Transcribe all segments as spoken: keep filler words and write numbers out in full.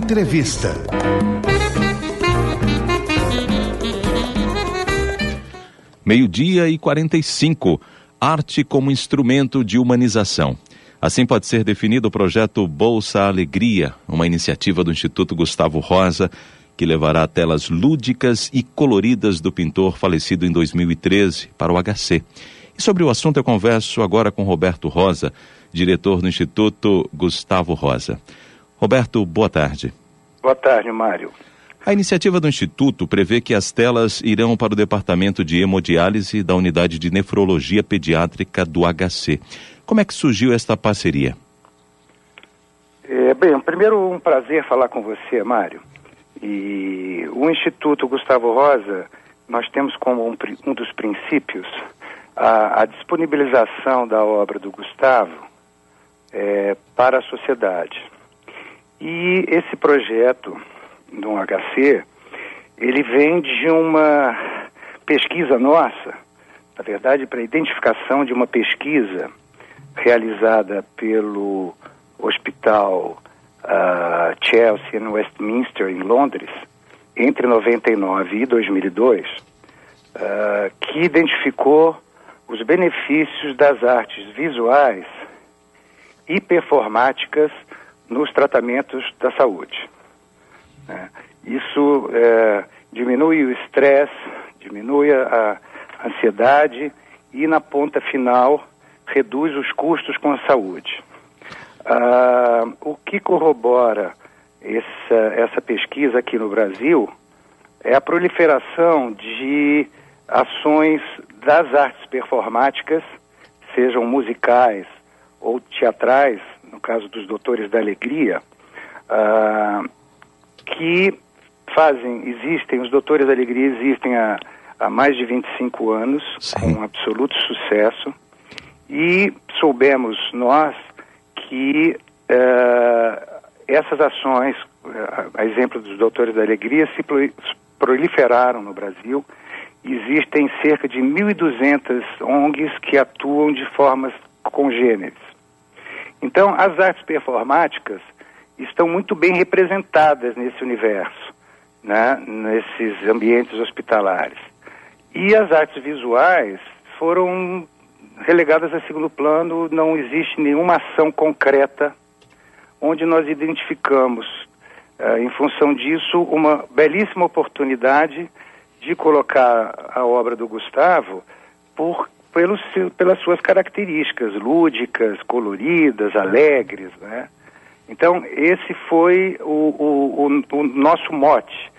Entrevista. Meio-dia e quarenta e cinco. Arte como instrumento de humanização. Assim pode ser definido o projeto Bolsa Alegria, uma iniciativa do Instituto Gustavo Rosa, que levará telas lúdicas e coloridas do pintor falecido em dois mil e treze para o H C. E sobre o assunto eu converso agora com Roberto Rosa, diretor do Instituto Gustavo Rosa. Roberto, boa tarde. Boa tarde, Mário. A iniciativa do Instituto prevê que as telas irão para o Departamento de Hemodiálise da Unidade de Nefrologia Pediátrica do H C. Como é que surgiu esta parceria? É, bem, primeiro um prazer falar com você, Mário. E o Instituto Gustavo Rosa, nós temos como um, um dos princípios a, a disponibilização da obra do Gustavo é, para a sociedade. E esse projeto do H C, ele vem de uma pesquisa nossa, na verdade, para a identificação de uma pesquisa realizada pelo Hospital uh, Chelsea, em Westminster, em Londres, entre noventa e nove e dois mil e dois, uh, que identificou os benefícios das artes visuais e performáticas nos tratamentos da saúde. Isso é, diminui o estresse, diminui a, a ansiedade e, na ponta final, reduz os custos com a saúde. Ah, o que corrobora essa, essa pesquisa aqui no Brasil é a proliferação de ações das artes performáticas, sejam musicais ou teatrais, no caso dos Doutores da Alegria, ah, que fazem, existem, os Doutores da Alegria existem há, há mais de vinte e cinco anos, Sim. com absoluto sucesso, e soubemos nós que uh, essas ações, uh, a exemplo dos Doutores da Alegria, se proliferaram no Brasil. Existem cerca de mil e duzentas O N Gs que atuam de formas congêneres. Então, as artes performáticas estão muito bem representadas nesse universo, né, nesses ambientes hospitalares. E as artes visuais foram relegadas a segundo plano, não existe nenhuma ação concreta onde nós identificamos, uh, em função disso, uma belíssima oportunidade de colocar a obra do Gustavo por, pelos, pelas suas características lúdicas, coloridas, alegres, né? Então, esse foi o, o, o, o nosso mote,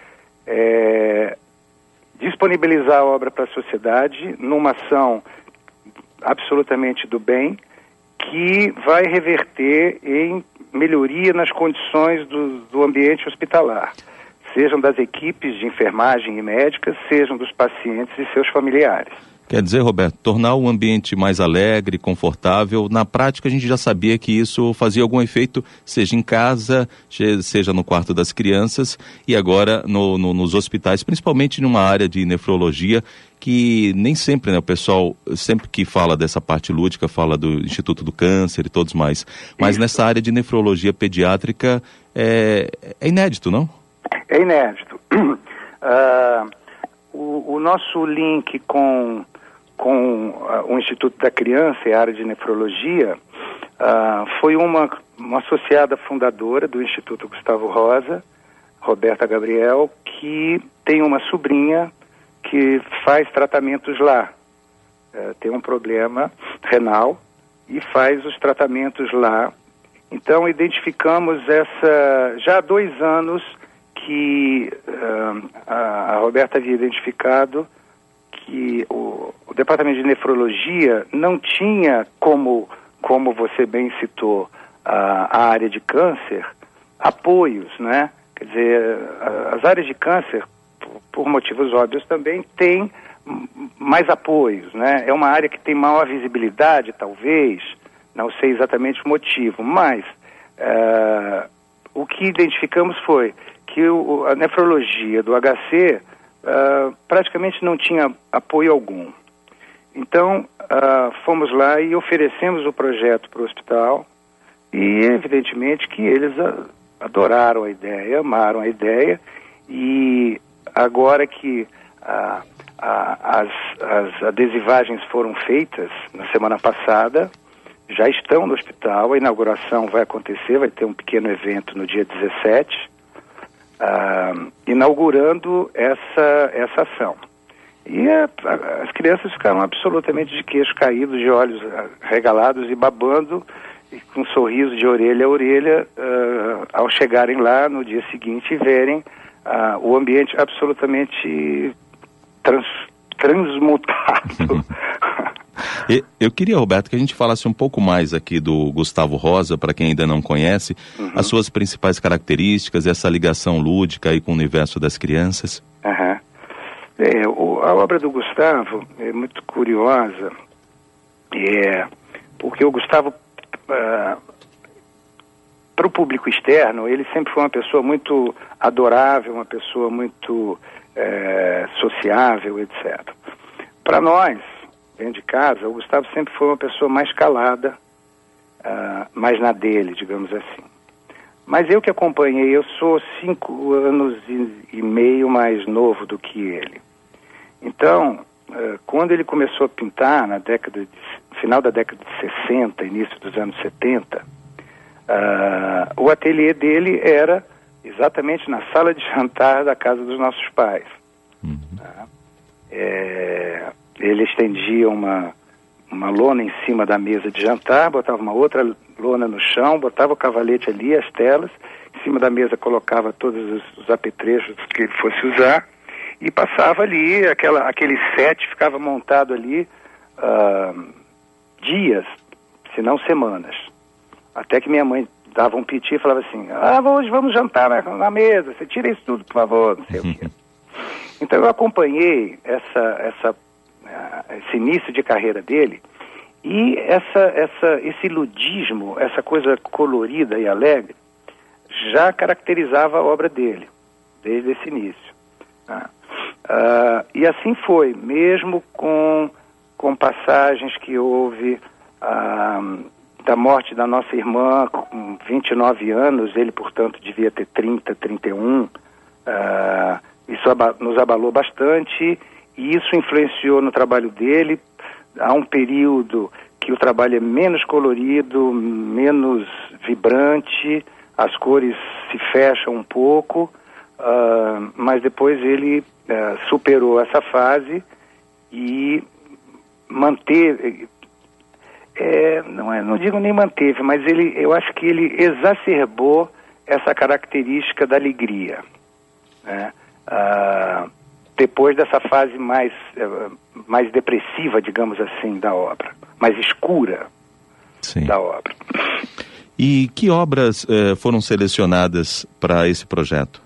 é, disponibilizar a obra para a sociedade numa ação absolutamente do bem, que vai reverter em melhoria nas condições do, do ambiente hospitalar, sejam das equipes de enfermagem e médicas, sejam dos pacientes e seus familiares. Quer dizer, Roberto, tornar o ambiente mais alegre, confortável, na prática a gente já sabia que isso fazia algum efeito, seja em casa, seja no quarto das crianças e agora no, no, nos hospitais, principalmente numa área de nefrologia, que nem sempre, né, o pessoal, sempre que fala dessa parte lúdica, fala do Instituto do Câncer e todos mais, mas isso. Nessa área de nefrologia pediátrica é, é inédito, não? É inédito. Uh, o, o nosso link com... com uh, o Instituto da Criança e a área de nefrologia, uh, foi uma, uma associada fundadora do Instituto Gustavo Rosa, Roberta Gabriel, que tem uma sobrinha que faz tratamentos lá. Uh, tem um problema renal e faz os tratamentos lá. Então, identificamos essa... Já há dois anos que uh, a, a Roberta havia identificado que o, o Departamento de Nefrologia não tinha, como, como você bem citou, a, a área de câncer, apoios, né? Quer dizer, a, as áreas de câncer, por, por motivos óbvios também, têm mais apoios, né? É uma área que tem maior visibilidade, talvez, não sei exatamente o motivo, mas uh, o que identificamos foi que o, a nefrologia do H C uh, praticamente não tinha apoio algum. Então, uh, fomos lá e oferecemos o projeto para o hospital e, evidentemente, que eles uh, adoraram a ideia, amaram a ideia, e agora que ah, ah, as, as adesivagens foram feitas na semana passada, já estão no hospital, a inauguração vai acontecer, vai ter um pequeno evento no dia dezessete, ah, inaugurando essa, essa ação. E a, a, as crianças ficaram absolutamente de queixo caído, de olhos regalados e babando, e com um sorriso de orelha a orelha, uh, ao chegarem lá no dia seguinte e verem uh, o ambiente absolutamente trans, transmutado. Eu queria, Roberto, que a gente falasse um pouco mais aqui do Gustavo Rosa, para quem ainda não conhece, uhum. as suas principais características, essa ligação lúdica aí com o universo das crianças. Uhum. É, o, a obra do Gustavo é muito curiosa, é, porque o Gustavo, Uh, para o público externo, ele sempre foi uma pessoa muito adorável, uma pessoa muito é, sociável, etcétera. Para nós, dentro de casa, o Gustavo sempre foi uma pessoa mais calada, uh, mais na dele, digamos assim. Mas eu que acompanhei, eu sou cinco anos e, e meio mais novo do que ele. Então, uh, quando ele começou a pintar, na década de final da década de sessenta, início dos anos setenta, uh, o ateliê dele era exatamente na sala de jantar da casa dos nossos pais. Uhum. Uh, é, ele estendia uma, uma lona em cima da mesa de jantar, botava uma outra lona no chão, botava o cavalete ali, as telas, em cima da mesa colocava todos os, os apetrechos que ele fosse usar, e passava ali, aquela, aquele set ficava montado ali, uh, dias, se não semanas. Até que minha mãe dava um piti e falava assim, ah, hoje vamos jantar na, na mesa, você tira isso tudo, por favor, não sei o quê. Então eu acompanhei essa, essa, uh, esse início de carreira dele, e essa, essa, esse ludismo, essa coisa colorida e alegre, já caracterizava a obra dele, desde esse início. Uh, uh, e assim foi, mesmo com com passagens que houve ah, da morte da nossa irmã com vinte e nove anos, ele, portanto, devia ter trinta, trinta e um. Ah, isso aba- nos abalou bastante e isso influenciou no trabalho dele. Há um período que o trabalho é menos colorido, menos vibrante, as cores se fecham um pouco, ah, mas depois ele ah, superou essa fase e manteve, é, não, é, não digo nem manteve, mas ele, eu acho que ele exacerbou essa característica da alegria, né? Ah, depois dessa fase mais, mais depressiva, digamos assim, da obra, mais escura. Sim. Da obra. E que obras eh, foram selecionadas para esse projeto?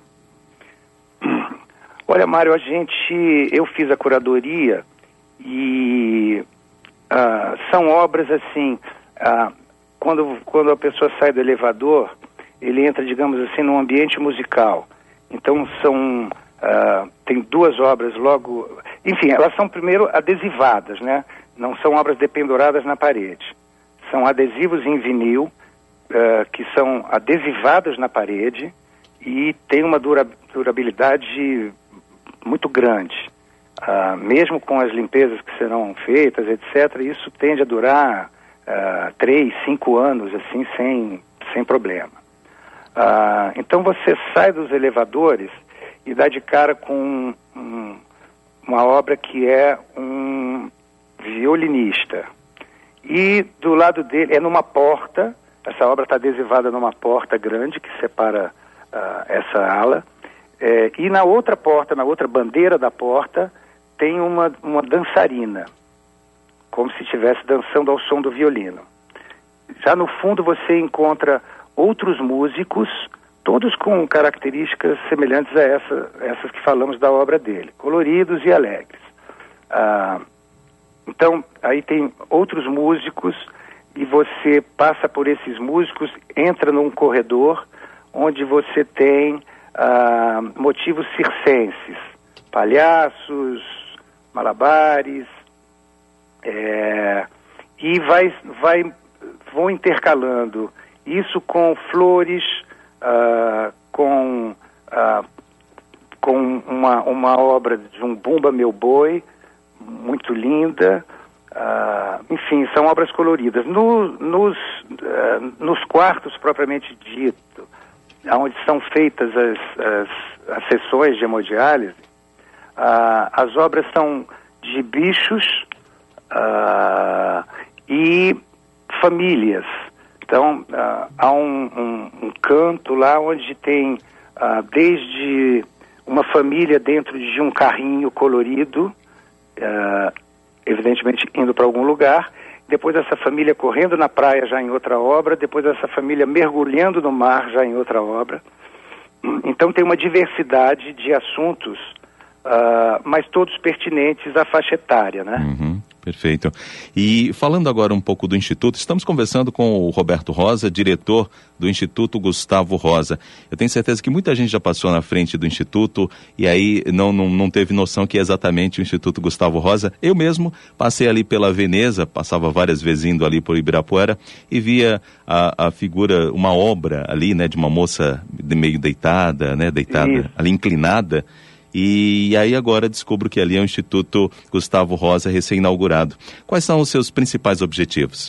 Olha, Mário, a gente, eu fiz a curadoria e uh, são obras assim, uh, quando, quando a pessoa sai do elevador, ele entra, digamos assim, num ambiente musical. Então são, uh, tem duas obras logo, enfim, elas são primeiro adesivadas, né? Não são obras dependuradas na parede. São adesivos em vinil, uh, que são adesivados na parede e tem uma dura, durabilidade muito grande. Uh, mesmo com as limpezas que serão feitas, etcétera, isso tende a durar uh, três, cinco anos, assim, sem, sem problema. Uh, então você sai dos elevadores e dá de cara com um, uma obra que é um violinista. E do lado dele, é numa porta, essa obra está adesivada numa porta grande que separa uh, essa ala, é, e na outra porta, na outra bandeira da porta, tem uma, uma dançarina, como se estivesse dançando ao som do violino. Já no fundo você encontra outros músicos, todos com características semelhantes a essa, essas que falamos da obra dele, coloridos e alegres. Ah, então, aí tem outros músicos e você passa por esses músicos, entra num corredor onde você tem ah, motivos circenses, palhaços, malabares, é, e vai, vai, vão intercalando isso com flores, uh, com, uh, com uma, uma obra de um Bumba Meu Boi, muito linda. Uh, enfim, são obras coloridas. No, nos, uh, nos quartos propriamente dito, onde são feitas as, as, as sessões de hemodiálise, uh, as obras são de bichos uh, e famílias. Então, uh, há um, um, um canto lá onde tem uh, desde uma família dentro de um carrinho colorido, uh, evidentemente indo para algum lugar, depois essa família correndo na praia já em outra obra, depois essa família mergulhando no mar já em outra obra. Então tem uma diversidade de assuntos, uh, mas todos pertinentes à faixa etária, né? Uhum. Perfeito. E falando agora um pouco do Instituto, estamos conversando com o Roberto Rosa, diretor do Instituto Gustavo Rosa. Eu tenho certeza que muita gente já passou na frente do Instituto e aí não, não, não teve noção que é exatamente o Instituto Gustavo Rosa. Eu mesmo passei ali pela Veneza, passava várias vezes indo ali por Ibirapuera e via a, a figura, uma obra ali, né, de uma moça meio deitada, né, deitada, Isso. ali inclinada. E aí agora descubro que ali é o Instituto Gustavo Rosa, recém-inaugurado. Quais são os seus principais objetivos?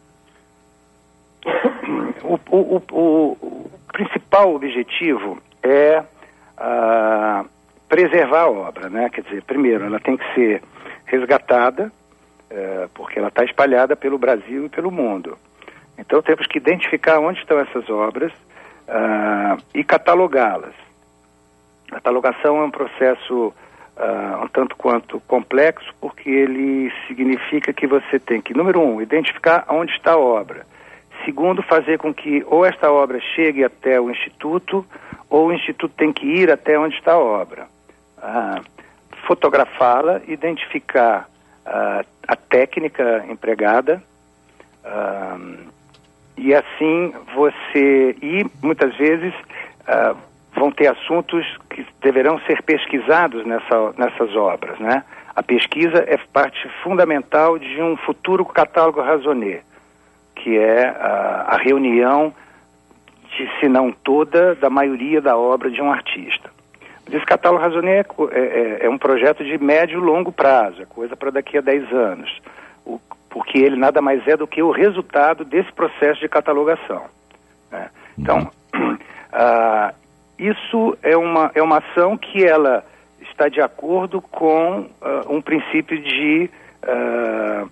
O, o, o, o principal objetivo é uh, preservar a obra, né? Quer dizer, primeiro, ela tem que ser resgatada, uh, porque ela está espalhada pelo Brasil e pelo mundo. Então temos que identificar onde estão essas obras uh, e catalogá-las. A catalogação é um processo uh, um tanto quanto complexo, porque ele significa que você tem que, número um, identificar onde está a obra. Segundo, fazer com que ou esta obra chegue até o Instituto, ou o Instituto tem que ir até onde está a obra. Uh, fotografá-la, identificar uh, a técnica empregada, uh, e assim você... E, muitas vezes... Uh, vão ter assuntos que deverão ser pesquisados nessa, nessas obras, né? A pesquisa é parte fundamental de um futuro catálogo raisonné, que é a, a reunião, de, se não toda, da maioria da obra de um artista. Mas esse catálogo raisonné é, é, é um projeto de médio e longo prazo, é coisa para daqui a dez anos, o, porque ele nada mais é do que o resultado desse processo de catalogação, né? Então, uh, isso é uma, é uma ação que ela está de acordo com uh, um princípio de, uh,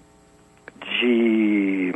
de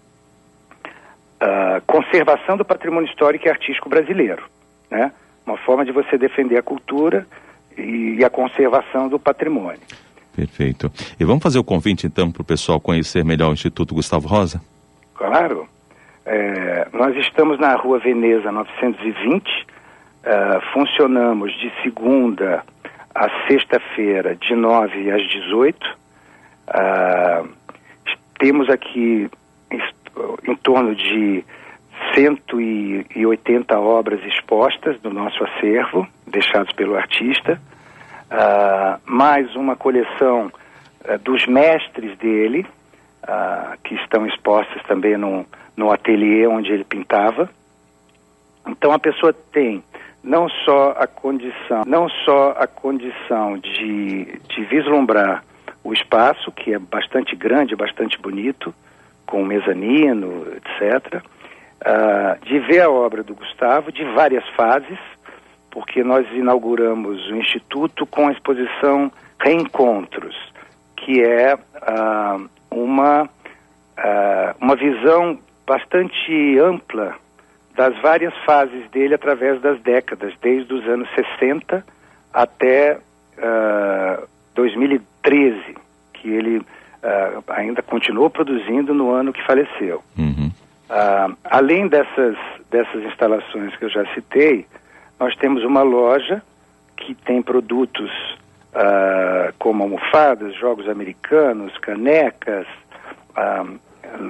uh, conservação do patrimônio histórico e artístico brasileiro, né? Uma forma de você defender a cultura e, e a conservação do patrimônio. Perfeito. E vamos fazer o convite então para o pessoal conhecer melhor o Instituto Gustavo Rosa? Claro. É, nós estamos na Rua Veneza novecentos e vinte. Uh, funcionamos de segunda a sexta-feira, de nove às dezoito. Uh, temos aqui em, em torno de cento e oitenta obras expostas do nosso acervo, deixados pelo artista, uh, mais uma coleção uh, dos mestres dele, uh, que estão expostas também no, no ateliê onde ele pintava. Então a pessoa tem não só a condição, não só a condição de, de vislumbrar o espaço, que é bastante grande, bastante bonito, com mezanino, etcétera, uh, de ver a obra do Gustavo, de várias fases, porque nós inauguramos o Instituto com a exposição Reencontros, que é uh, uma, uh, uma visão bastante ampla das várias fases dele através das décadas, desde os anos sessenta até uh, dois mil e treze, que ele uh, ainda continuou produzindo no ano que faleceu. Uhum. Uh, além dessas, dessas instalações que eu já citei, nós temos uma loja que tem produtos uh, como almofadas, jogos americanos, canecas, uh,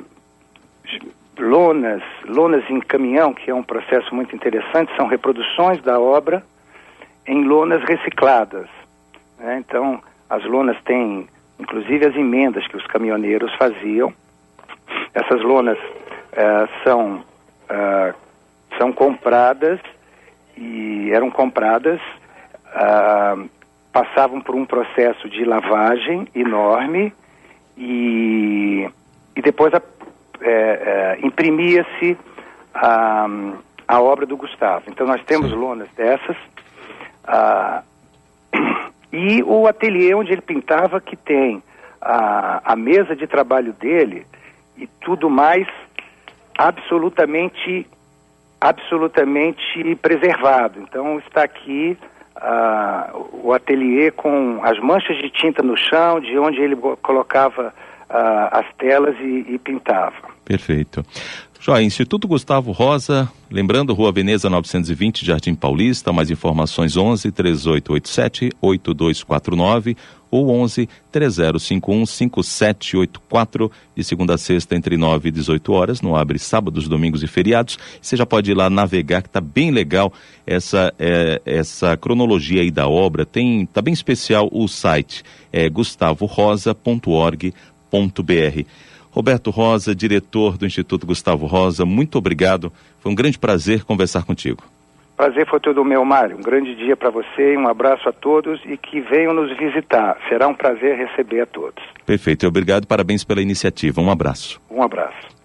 lonas, lonas em caminhão, que é um processo muito interessante, são reproduções da obra em lonas recicladas, né? Então, as lonas têm, inclusive, as emendas que os caminhoneiros faziam. Essas lonas uh, são uh, são compradas e eram compradas, ah, passavam por um processo de lavagem enorme e, e depois a, é, é, imprimia-se a, a obra do Gustavo. Então nós temos lonas dessas, ah, e o ateliê onde ele pintava, que tem a, a mesa de trabalho dele e tudo mais absolutamente absolutamente preservado. Então está aqui uh, o ateliê com as manchas de tinta no chão, de onde ele colocava uh, as telas e, e pintava. Perfeito. Joia, Instituto Gustavo Rosa, lembrando, Rua Veneza novecentos e vinte, Jardim Paulista. Mais informações onze, três oito oito sete, oito dois quatro nove ou onze, três zero cinco um, cinco sete oito quatro, de segunda a sexta entre nove e dezoito horas, não abre sábados, domingos e feriados. Você já pode ir lá navegar, que tá bem legal essa, é, essa cronologia aí da obra. Tem, tá bem especial o site, é gustavo rosa ponto org ponto br. Roberto Rosa, diretor do Instituto Gustavo Rosa, muito obrigado. Foi um grande prazer conversar contigo. Prazer foi todo meu, Mário. Um grande dia para você, um abraço a todos e que venham nos visitar. Será um prazer receber a todos. Perfeito, obrigado, parabéns pela iniciativa. Um abraço. Um abraço.